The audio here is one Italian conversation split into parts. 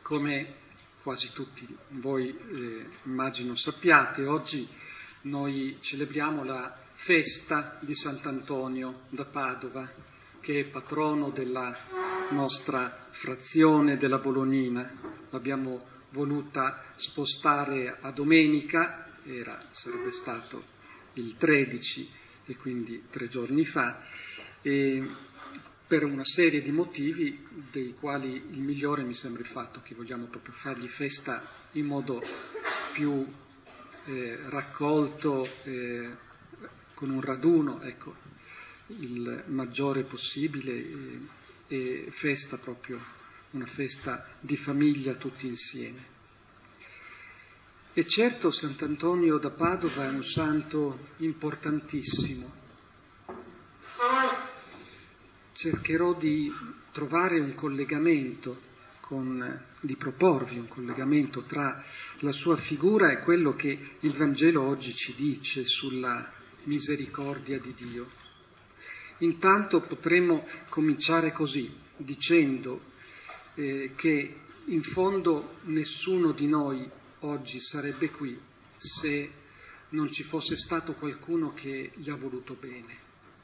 Come quasi tutti voi immagino sappiate, oggi noi celebriamo la festa di Sant'Antonio da Padova, che è patrono della nostra frazione della Bolognina. L'abbiamo voluta spostare a domenica, sarebbe stato il 13 e quindi 3 giorni fa, per una serie di motivi, dei quali il migliore mi sembra il fatto che vogliamo proprio fargli festa in modo più raccolto, con un raduno, ecco, il maggiore possibile, e festa proprio, una festa di famiglia tutti insieme. E certo Sant'Antonio da Padova è un santo importantissimo. Cercherò di trovare un collegamento, di proporvi un collegamento tra la sua figura e quello che il Vangelo oggi ci dice sulla misericordia di Dio. Intanto potremmo cominciare così, dicendo che in fondo nessuno di noi oggi sarebbe qui se non ci fosse stato qualcuno che gli ha voluto bene.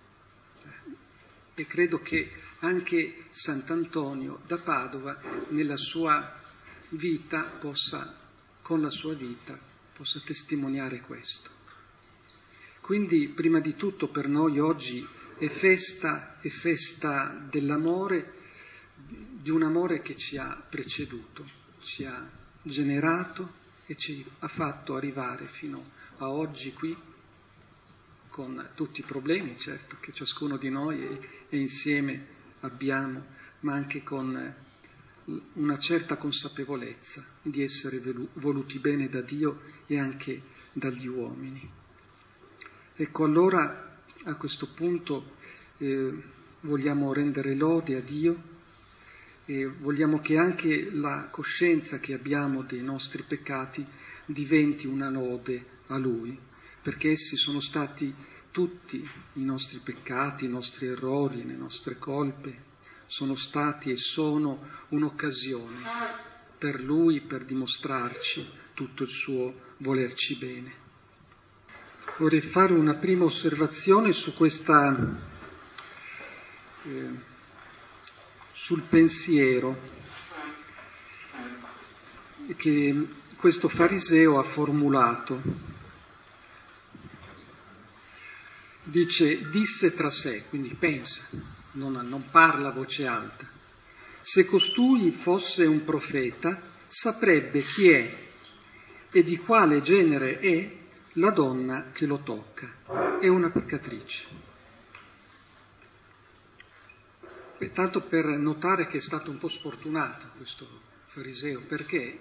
E credo che anche Sant'Antonio da Padova nella sua vita con la sua vita possa testimoniare questo. Quindi prima di tutto per noi oggi è festa dell'amore, di un amore che ci ha preceduto, ci ha generato e ci ha fatto arrivare fino a oggi qui, con tutti i problemi, certo, che ciascuno di noi e insieme abbiamo, ma anche con una certa consapevolezza di essere voluti bene da Dio e anche dagli uomini. Ecco, allora a questo punto vogliamo rendere lode a Dio e vogliamo che anche la coscienza che abbiamo dei nostri peccati diventi una lode a Lui, perché essi sono stati tutti i nostri peccati, i nostri errori, le nostre colpe, sono stati e sono un'occasione per Lui per dimostrarci tutto il suo volerci bene. Vorrei fare una prima osservazione su sul pensiero che questo fariseo ha formulato. Disse tra sé, quindi pensa, non parla a voce alta: se costui fosse un profeta, saprebbe chi è e di quale genere è la donna che lo tocca. È una peccatrice. Tanto per notare che è stato un po' sfortunato questo fariseo, perché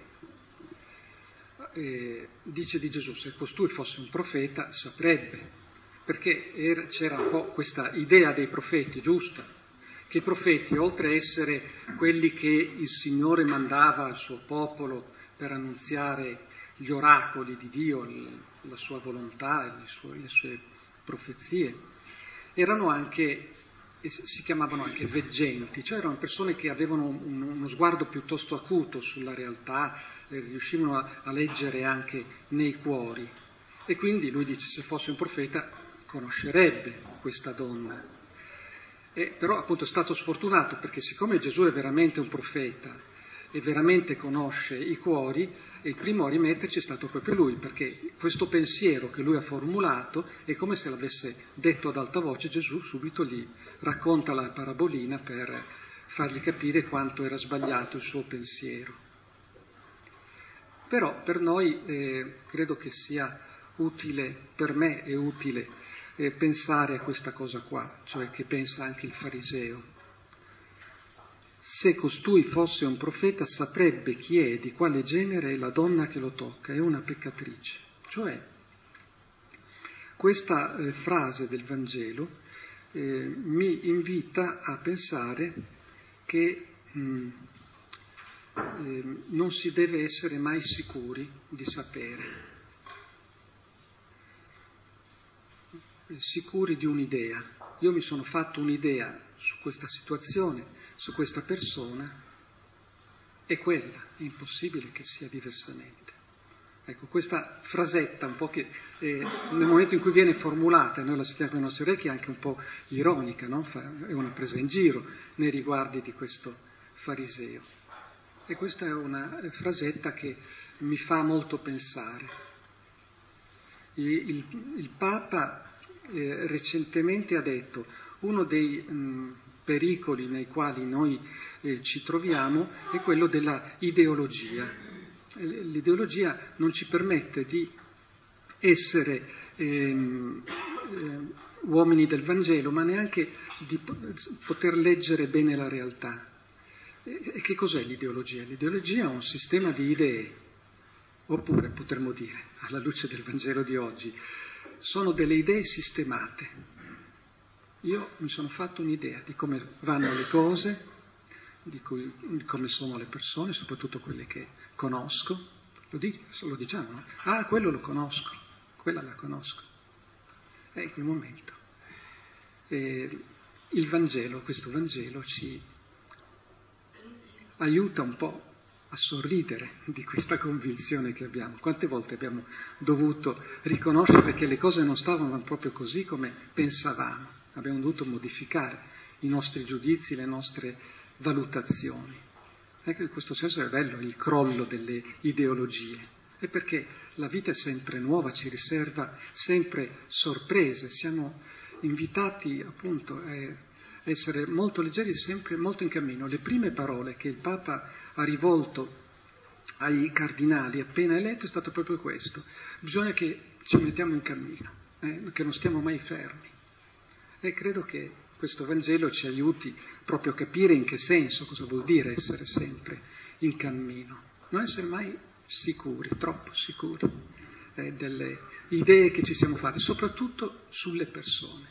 dice di Gesù: se costui fosse un profeta, saprebbe. Perché c'era un po' questa idea dei profeti, giusta, che i profeti, oltre a essere quelli che il Signore mandava al suo popolo per annunziare gli oracoli di Dio, la sua volontà, le sue profezie, erano anche, si chiamavano anche veggenti, cioè erano persone che avevano uno sguardo piuttosto acuto sulla realtà, riuscivano a leggere anche nei cuori. E quindi lui dice: se fosse un profeta conoscerebbe questa donna. Però appunto è stato sfortunato, perché siccome Gesù è veramente un profeta e veramente conosce i cuori, il primo a rimetterci è stato proprio lui, perché questo pensiero che lui ha formulato è come se l'avesse detto ad alta voce. Gesù subito gli racconta la parabolina per fargli capire quanto era sbagliato il suo pensiero. Però per noi credo che sia utile, per me è utile pensare a questa cosa qua, cioè che pensa anche il fariseo. Se costui fosse un profeta, saprebbe chi è e di quale genere è la donna che lo tocca, è una peccatrice. Cioè, questa frase del Vangelo mi invita a pensare che non si deve essere mai sicuri di sapere, sicuri di un'idea. Io mi sono fatto un'idea su questa situazione, su questa persona, è quella, è impossibile che sia diversamente. Ecco, questa frasetta un po' che nel momento in cui viene formulata, noi la sentiamo con i nostri orecchi, è anche un po' ironica, no? È una presa in giro nei riguardi di questo fariseo. E questa è una frasetta che mi fa molto pensare. Il Papa recentemente ha detto uno dei pericoli nei quali noi ci troviamo è quello della ideologia. L'ideologia non ci permette di essere uomini del Vangelo, ma neanche di poter leggere bene la realtà. E che cos'è l'ideologia? L'ideologia è un sistema di idee, oppure potremmo dire, alla luce del Vangelo di oggi, sono delle idee sistemate. Io mi sono fatto un'idea di come vanno le cose, di come sono le persone, soprattutto quelle che conosco. Lo diciamo, no? Ah, quello lo conosco, quella la conosco. È in quel momento. Il Vangelo, questo Vangelo ci aiuta un po' a sorridere di questa convinzione che abbiamo. Quante volte abbiamo dovuto riconoscere che le cose non stavano proprio così come pensavamo, abbiamo dovuto modificare i nostri giudizi, le nostre valutazioni. Ecco, in questo senso è bello il crollo delle ideologie, è perché la vita è sempre nuova, ci riserva sempre sorprese, siamo invitati appunto a essere molto leggeri, sempre molto in cammino. Le prime parole che il Papa ha rivolto ai cardinali appena eletto è stato proprio questo: bisogna che ci mettiamo in cammino, che non stiamo mai fermi. E credo che questo Vangelo ci aiuti proprio a capire in che senso, cosa vuol dire essere sempre in cammino, non essere mai sicuri, troppo sicuri delle idee che ci siamo fatti, soprattutto sulle persone.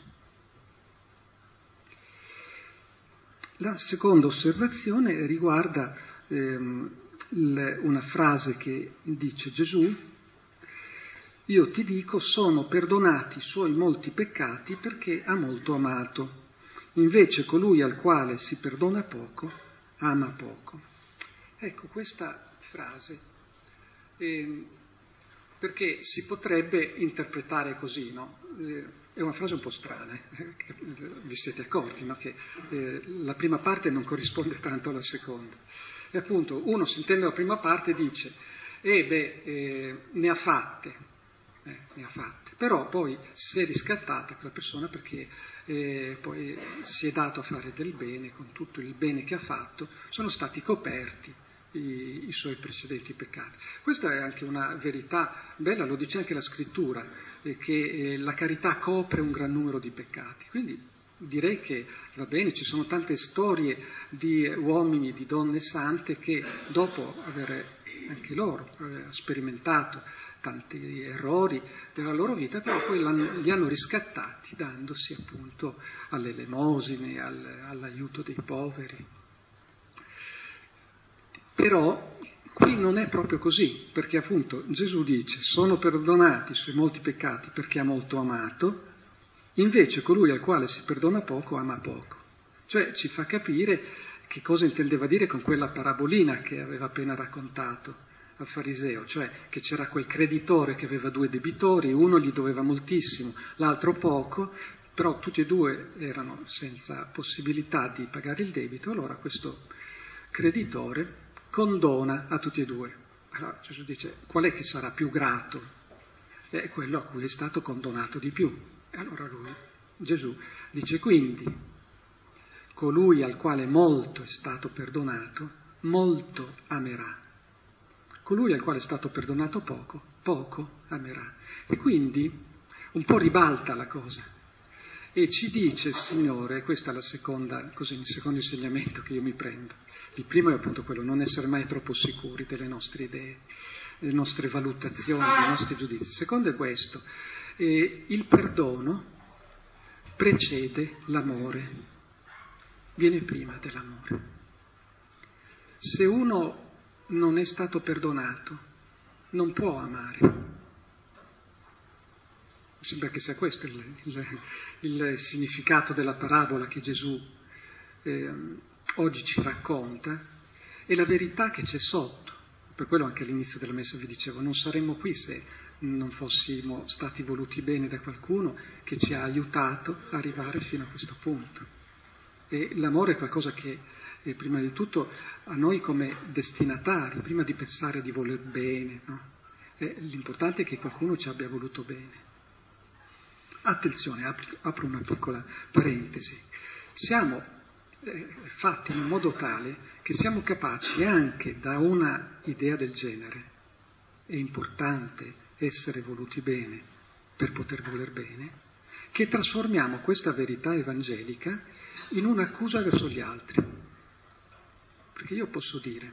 La seconda osservazione riguarda una frase che dice Gesù: io ti dico, sono perdonati i suoi molti peccati perché ha molto amato. Invece colui al quale si perdona poco, ama poco. Ecco, questa frase, perché si potrebbe interpretare così, no? È una frase un po' strana, vi siete accorti, no? Che la prima parte non corrisponde tanto alla seconda. E appunto uno, sentendo la prima parte, dice, ne ha fatte, però poi si è riscattata quella persona perché poi si è dato a fare del bene, con tutto il bene che ha fatto, sono stati coperti i suoi precedenti peccati. Questa è anche una verità bella, lo dice anche la Scrittura, che la carità copre un gran numero di peccati, quindi direi che va bene, ci sono tante storie di uomini, di donne sante che dopo aver anche loro sperimentato tanti errori della loro vita, però poi li hanno riscattati dandosi appunto alle elemosine, all'aiuto dei poveri. Però qui non è proprio così, perché appunto Gesù dice sono perdonati i suoi molti peccati perché ha molto amato, invece colui al quale si perdona poco ama poco. Cioè ci fa capire che cosa intendeva dire con quella parabolina che aveva appena raccontato al fariseo, cioè che c'era quel creditore che aveva 2 debitori, uno gli doveva moltissimo, l'altro poco, però tutti e 2 erano senza possibilità di pagare il debito, allora questo creditore condona a tutti e 2. Allora Gesù dice, qual è che sarà più grato? È quello a cui è stato condonato di più. E allora Gesù dice, quindi, colui al quale molto è stato perdonato, molto amerà. Colui al quale è stato perdonato poco, poco amerà. E quindi un po' ribalta la cosa. E ci dice il Signore, questa è la seconda, così, il secondo insegnamento che io mi prendo. Il primo è appunto quello, non essere mai troppo sicuri delle nostre idee, delle nostre valutazioni, dei nostri giudizi. Il secondo è questo, il perdono precede l'amore, viene prima dell'amore. Se uno non è stato perdonato, non può amare. Mi sembra che sia questo il significato della parabola che Gesù oggi ci racconta, e la verità che c'è sotto. Per quello anche all'inizio della messa vi dicevo, non saremmo qui se non fossimo stati voluti bene da qualcuno che ci ha aiutato a arrivare fino a questo punto. E l'amore è qualcosa che, prima di tutto, a noi come destinatari, prima di pensare di voler bene, no? L'importante è che qualcuno ci abbia voluto bene. Attenzione, apro una piccola parentesi. Siamo fatti in un modo tale che siamo capaci anche da una idea del genere, è importante essere voluti bene per poter voler bene, che trasformiamo questa verità evangelica in un'accusa verso gli altri. Perché io posso dire,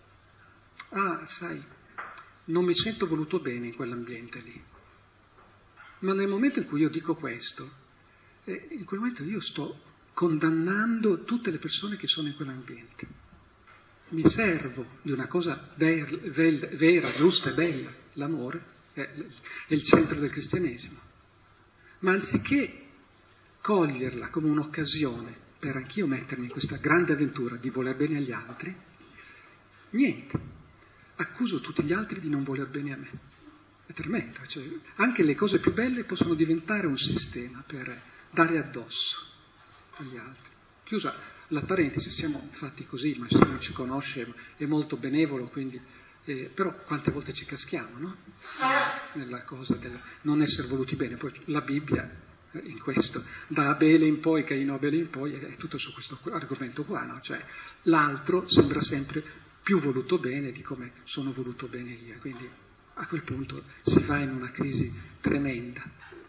sai, non mi sento voluto bene in quell'ambiente lì. Ma nel momento in cui io dico questo, in quel momento io sto condannando tutte le persone che sono in quell'ambiente. Mi servo di una cosa vera, giusta e bella, l'amore è il centro del cristianesimo. Ma anziché coglierla come un'occasione per anch'io mettermi in questa grande avventura di voler bene agli altri, niente, accuso tutti gli altri di non voler bene a me. È tremendo, cioè, anche le cose più belle possono diventare un sistema per dare addosso agli altri. Chiusa la parentesi, siamo fatti così, ma se non ci conosce è molto benevolo, quindi, però quante volte ci caschiamo, no? Nella cosa del non essere voluti bene. Poi la Bibbia in questo, da Abele in poi, Caino Abele in poi, è tutto su questo argomento qua, no? Cioè l'altro sembra sempre più voluto bene di come sono voluto bene io, quindi a quel punto si va in una crisi tremenda.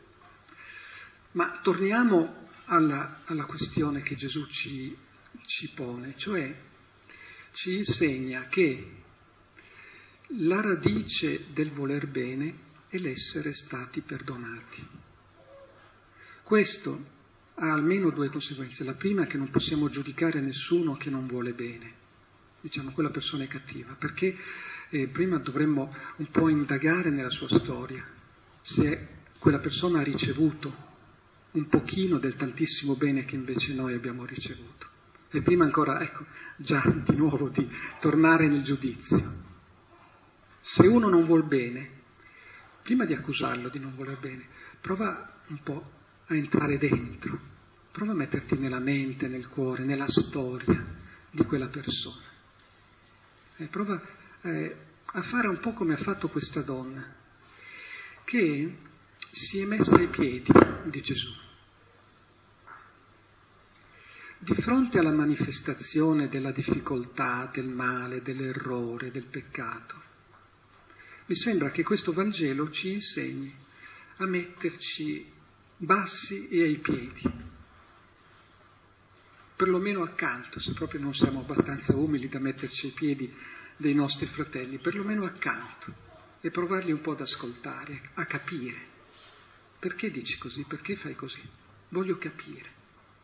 Ma torniamo alla questione che Gesù ci pone, cioè ci insegna che la radice del voler bene è l'essere stati perdonati. Questo ha almeno due conseguenze. La prima è che non possiamo giudicare nessuno che non vuole bene, diciamo quella persona è cattiva, perché prima dovremmo un po' indagare nella sua storia, se quella persona ha ricevuto un pochino del tantissimo bene che invece noi abbiamo ricevuto. E prima ancora, già di nuovo di tornare nel giudizio. Se uno non vuol bene, prima di accusarlo di non voler bene, prova un po' a entrare dentro, prova a metterti nella mente, nel cuore, nella storia di quella persona. E prova a fare un po' come ha fatto questa donna, che si è messa ai piedi di Gesù. Di fronte alla manifestazione della difficoltà, del male, dell'errore, del peccato, mi sembra che questo Vangelo ci insegni a metterci bassi e ai piedi, perlomeno accanto, se proprio non siamo abbastanza umili da metterci ai piedi dei nostri fratelli, perlomeno accanto, e provarli un po' ad ascoltare, a capire. Perché dici così? Perché fai così? Voglio capire.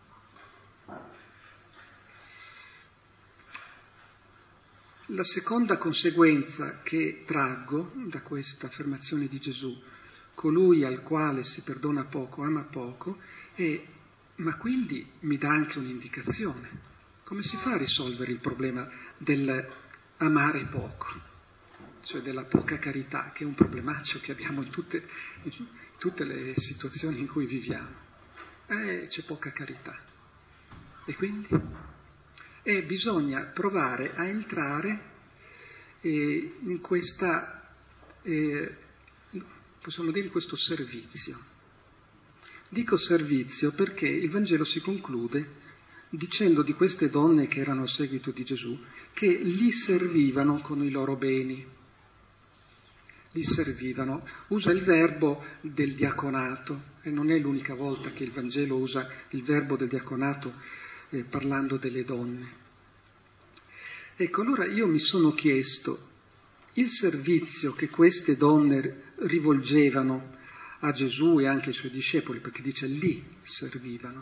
La seconda conseguenza che traggo da questa affermazione di Gesù, colui al quale si perdona poco ama poco, ma quindi mi dà anche un'indicazione. Come si fa a risolvere il problema dell'amare poco, cioè della poca carità, che è un problemaccio che abbiamo in tutte le situazioni in cui viviamo? C'è poca carità. E quindi? Bisogna provare a entrare in questa, possiamo dire, in questo servizio. Dico servizio perché il Vangelo si conclude dicendo di queste donne che erano a seguito di Gesù che li servivano con i loro beni. Li servivano. Usa il verbo del diaconato, e non è l'unica volta che il Vangelo usa il verbo del diaconato parlando delle donne. Ecco, allora io mi sono chiesto, il servizio che queste donne rivolgevano a Gesù e anche ai suoi discepoli, perché dice lì servivano,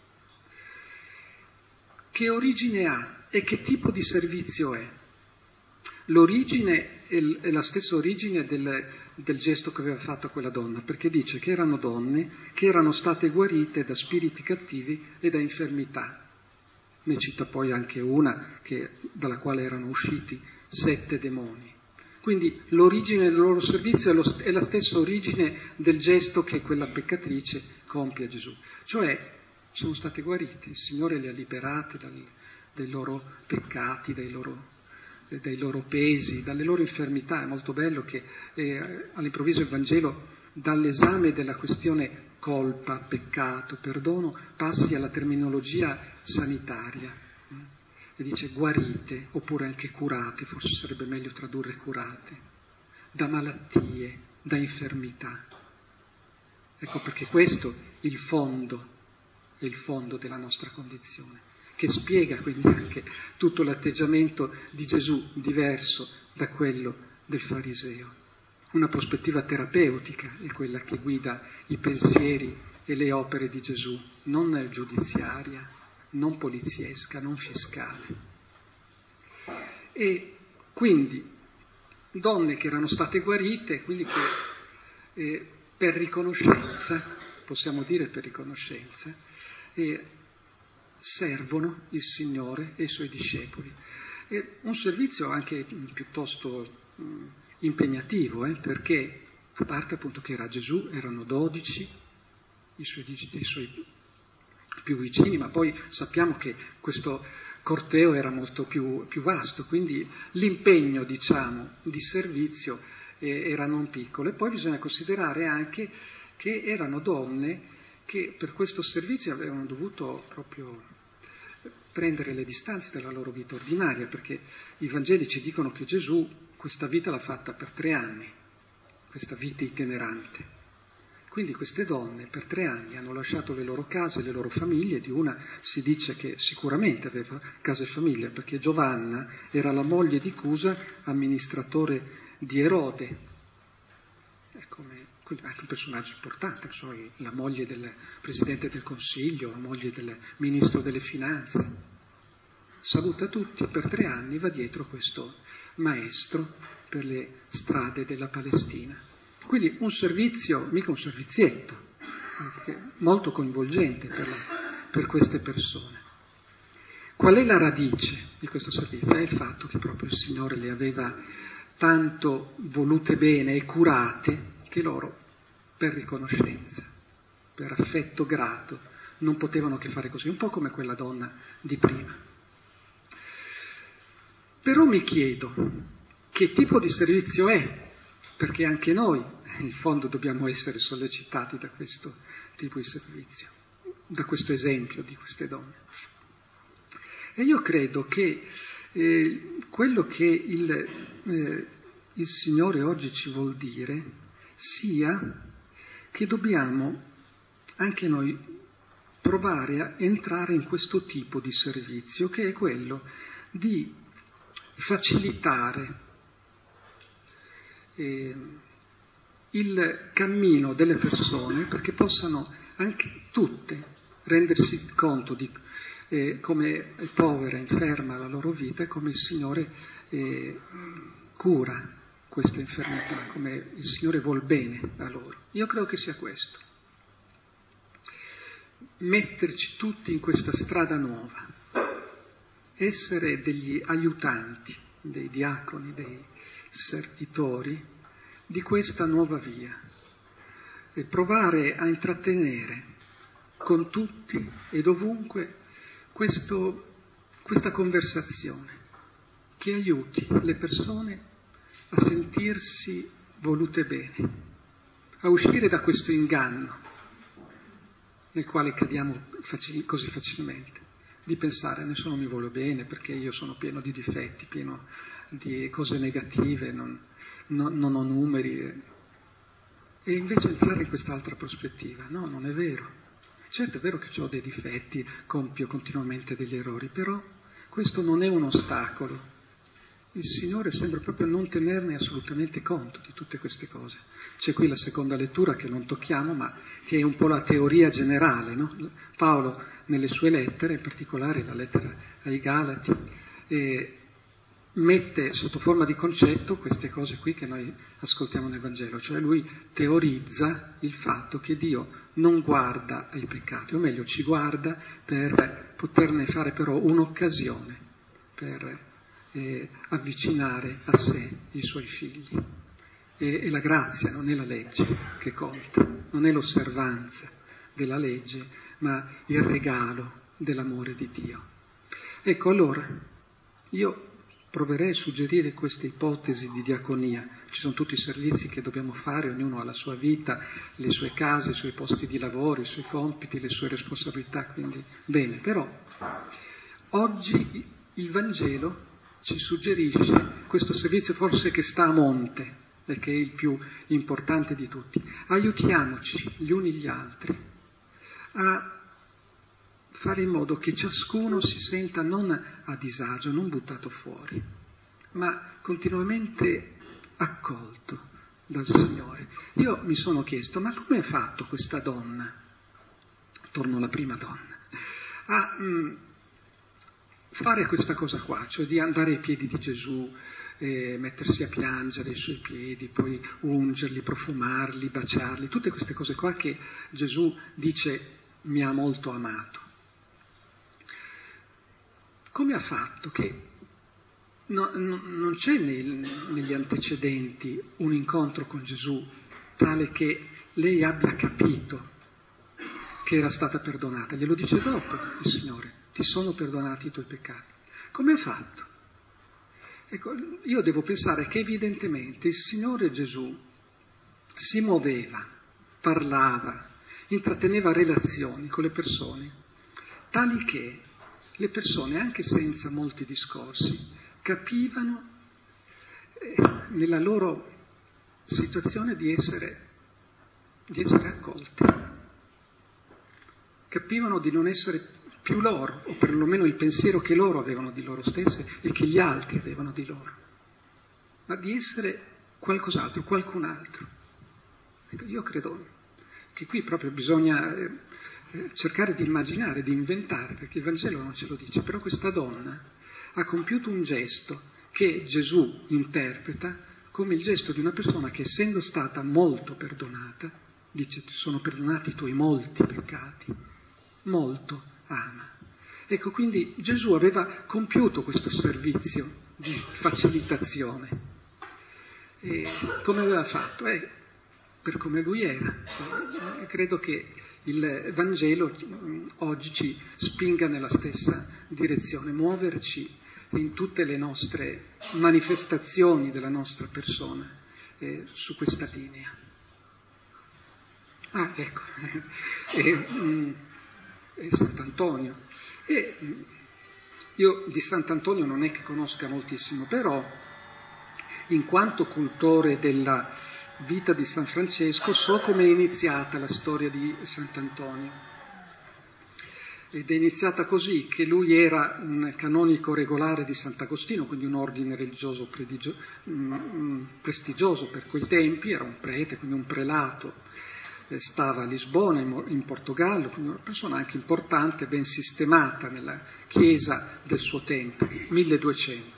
che origine ha e che tipo di servizio è? L'origine è la stessa origine del gesto che aveva fatto quella donna, perché dice che erano donne che erano state guarite da spiriti cattivi e da infermità. Ne cita poi anche una dalla quale erano usciti 7 demoni. Quindi l'origine del loro servizio è la stessa origine del gesto che quella peccatrice compie a Gesù. Cioè sono state guarite, il Signore le ha liberate dai loro peccati, dai loro pesi, dalle loro infermità. È molto bello che all'improvviso il Vangelo, dall'esame della questione colpa, peccato, perdono, passi alla terminologia sanitaria. E dice guarite, oppure anche curate, forse sarebbe meglio tradurre curate, da malattie, da infermità. Ecco perché questo è il fondo della nostra condizione, che spiega quindi anche tutto l'atteggiamento di Gesù diverso da quello del fariseo. Una prospettiva terapeutica è quella che guida i pensieri e le opere di Gesù, non giudiziaria, non poliziesca, non fiscale. E quindi donne che erano state guarite, quindi che per riconoscenza, possiamo dire per riconoscenza, servono il Signore e i Suoi discepoli. È un servizio anche piuttosto impegnativo, perché a parte appunto che era Gesù, erano 12, i suoi più vicini, ma poi sappiamo che questo corteo era molto più vasto, quindi l'impegno, diciamo, di servizio era non piccolo. E poi bisogna considerare anche che erano donne che per questo servizio avevano dovuto proprio prendere le distanze dalla loro vita ordinaria, perché i Vangeli ci dicono che Gesù questa vita l'ha fatta per 3 anni, questa vita itinerante. Quindi queste donne per 3 anni hanno lasciato le loro case, le loro famiglie. Di una si dice che sicuramente aveva casa e famiglia, perché Giovanna era la moglie di Cusa, amministratore di Erode. Quindi anche un personaggio importante, la moglie del Presidente del Consiglio, la moglie del Ministro delle Finanze. Saluta tutti, per 3 anni va dietro questo maestro per le strade della Palestina. Quindi un servizio, mica un servizietto, molto coinvolgente per queste persone. Qual è la radice di questo servizio? È il fatto che proprio il Signore le aveva tanto volute bene e curate che loro, per riconoscenza, per affetto grato, non potevano che fare così, un po' come quella donna di prima. Però mi chiedo, che tipo di servizio è? Perché anche noi, in fondo, dobbiamo essere sollecitati da questo tipo di servizio, da questo esempio di queste donne. E io credo che quello che il Signore oggi ci vuol dire sia che dobbiamo anche noi provare a entrare in questo tipo di servizio, che è quello di facilitare il cammino delle persone perché possano anche tutte rendersi conto di come è povera, inferma la loro vita e come il Signore cura questa infermità, come il Signore vuol bene a loro. Io credo che sia questo. Metterci tutti in questa strada nuova, essere degli aiutanti, dei diaconi, dei servitori di questa nuova via e provare a intrattenere con tutti e dovunque questa conversazione che aiuti le persone a sentirsi volute bene, a uscire da questo inganno nel quale cadiamo così facilmente, di pensare nessuno mi vuole bene perché io sono pieno di difetti, pieno di cose negative, non ho numeri. E invece entrare in quest'altra prospettiva, no, non è vero. Certo è vero che ho dei difetti, compio continuamente degli errori, però questo non è un ostacolo. Il Signore sembra proprio non tenerne assolutamente conto di tutte queste cose. C'è qui la seconda lettura che non tocchiamo, ma che è un po' la teoria generale, no? Paolo nelle sue lettere, in particolare la lettera ai Galati, mette sotto forma di concetto queste cose qui che noi ascoltiamo nel Vangelo, cioè lui teorizza il fatto che Dio non guarda ai peccati, o meglio ci guarda per poterne fare però un'occasione per avvicinare a sé i suoi figli. E la grazia non è la legge che conta, non è l'osservanza della legge, ma il regalo dell'amore di Dio. Ecco, allora, io proverei a suggerire queste ipotesi di diaconia. Ci sono tutti i servizi che dobbiamo fare, ognuno ha la sua vita, le sue case, i suoi posti di lavoro, i suoi compiti, le sue responsabilità, quindi bene. Però oggi il Vangelo ci suggerisce questo servizio forse che sta a monte e che è il più importante di tutti. Aiutiamoci gli uni gli altri a fare in modo che ciascuno si senta non a disagio, non buttato fuori, ma continuamente accolto dal Signore. Io mi sono chiesto, ma come ha fatto questa donna, torno alla prima donna, a fare questa cosa qua, cioè di andare ai piedi di Gesù, mettersi a piangere ai suoi piedi, poi ungerli, profumarli, baciarli, tutte queste cose qua che Gesù dice mi ha molto amato. Come ha fatto che non c'è negli antecedenti un incontro con Gesù tale che lei abbia capito che era stata perdonata? Glielo dice dopo il Signore, ti sono perdonati i tuoi peccati. Come ha fatto? Ecco, io devo pensare che evidentemente il Signore Gesù si muoveva, parlava, intratteneva relazioni con le persone, tali che le persone, anche senza molti discorsi, capivano nella loro situazione di essere accolti. Capivano di non essere più loro, o perlomeno il pensiero che loro avevano di loro stesse e che gli altri avevano di loro, ma di essere qualcos'altro, qualcun altro. Ecco, io credo che qui proprio bisogna cercare di immaginare, di inventare, perché il Vangelo non ce lo dice, però questa donna ha compiuto un gesto che Gesù interpreta come il gesto di una persona che, essendo stata molto perdonata, dice ti sono perdonati i tuoi molti peccati, molto ama. Ecco, quindi Gesù aveva compiuto questo servizio di facilitazione. E come aveva fatto? Per come lui era. Credo che il Vangelo oggi ci spinga nella stessa direzione, muoverci in tutte le nostre manifestazioni della nostra persona su questa linea. Ah, ecco, Sant'Antonio. Io di Sant'Antonio non è che conosca moltissimo, però in quanto cultore della vita di San Francesco so come è iniziata la storia di Sant'Antonio. Ed è iniziata così, che lui era un canonico regolare di Sant'Agostino, quindi un ordine religioso prestigioso per quei tempi, era un prete, quindi un prelato, stava a Lisbona, in Portogallo, quindi una persona anche importante, ben sistemata nella Chiesa del suo tempo, 1200.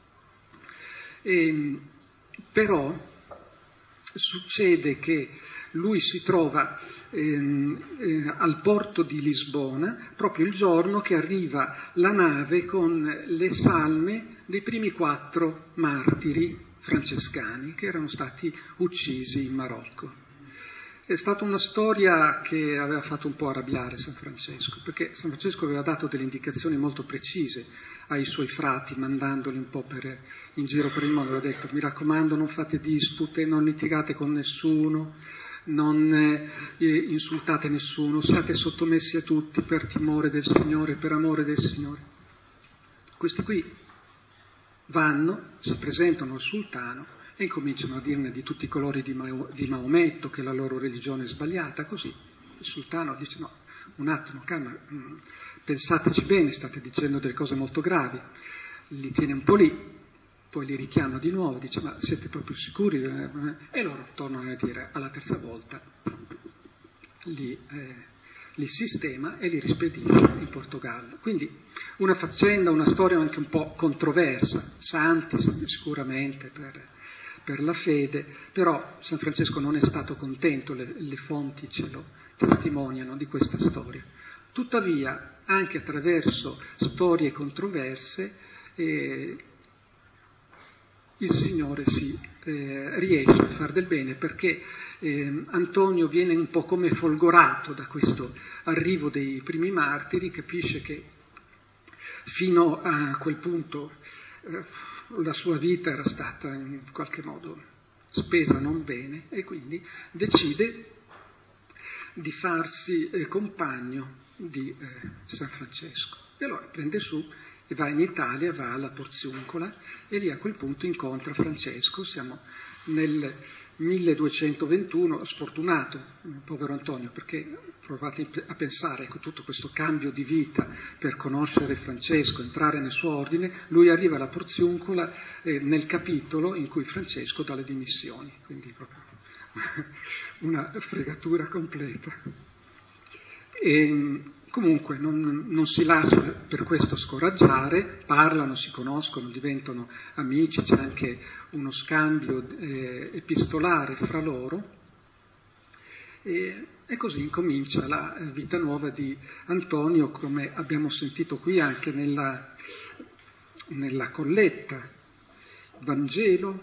Però succede che lui si trova al porto di Lisbona proprio il giorno che arriva la nave con le salme dei primi 4 martiri francescani che erano stati uccisi in Marocco. È stata una storia che aveva fatto un po' arrabbiare San Francesco, perché San Francesco aveva dato delle indicazioni molto precise ai suoi frati, mandandoli un po' in giro per il mondo. Aveva detto, mi raccomando, non fate dispute, non litigate con nessuno, non insultate nessuno, siate sottomessi a tutti per timore del Signore, per amore del Signore. Questi qui vanno, si presentano al sultano e incominciano a dirne di tutti i colori di Maometto, che la loro religione è sbagliata, così. Il sultano dice, no, un attimo, calma, pensateci bene, state dicendo delle cose molto gravi. Li tiene un po' lì, poi li richiama di nuovo, dice, ma siete proprio sicuri? E loro tornano a dire alla terza volta, li sistema e li rispedisce in Portogallo. Quindi una faccenda, una storia anche un po' controversa, santi sicuramente per la fede, però San Francesco non è stato contento, le fonti ce lo testimoniano di questa storia. Tuttavia, anche attraverso storie controverse, il Signore riesce a far del bene, perché Antonio viene un po' come folgorato da questo arrivo dei primi martiri, capisce che fino a quel punto la sua vita era stata in qualche modo spesa non bene, e quindi decide di farsi compagno di San Francesco. E allora prende su e va in Italia, va alla Porziuncola, e lì a quel punto incontra Francesco. Siamo nel 1221, sfortunato, povero Antonio, perché provate a pensare, ecco, tutto questo cambio di vita per conoscere Francesco, entrare nel suo ordine. Lui arriva alla Porziuncola nel capitolo in cui Francesco dà le dimissioni, quindi proprio una fregatura completa. E comunque non si lascia per questo scoraggiare, parlano, si conoscono, diventano amici, c'è anche uno scambio epistolare fra loro, e così incomincia la vita nuova di Antonio, come abbiamo sentito qui anche nella colletta. Vangelo,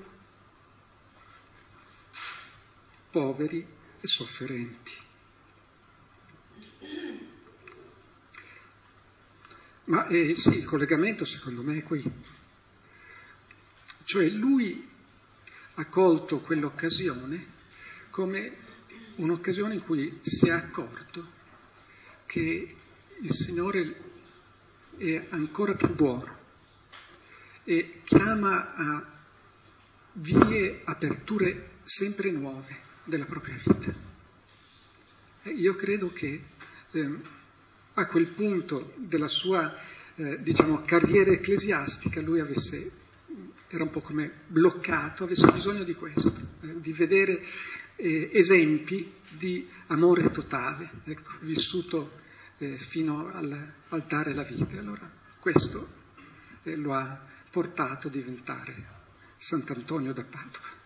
poveri e sofferenti. Ma sì, il collegamento secondo me è qui. Cioè lui ha colto quell'occasione come un'occasione in cui si è accorto che il Signore è ancora più buono e chiama a vie, aperture sempre nuove della propria vita. E io credo che a quel punto della sua carriera ecclesiastica lui era un po' come bloccato, avesse bisogno di questo, di vedere esempi di amore totale, ecco, vissuto fino al dare la vita. Allora questo lo ha portato a diventare Sant'Antonio da Padova.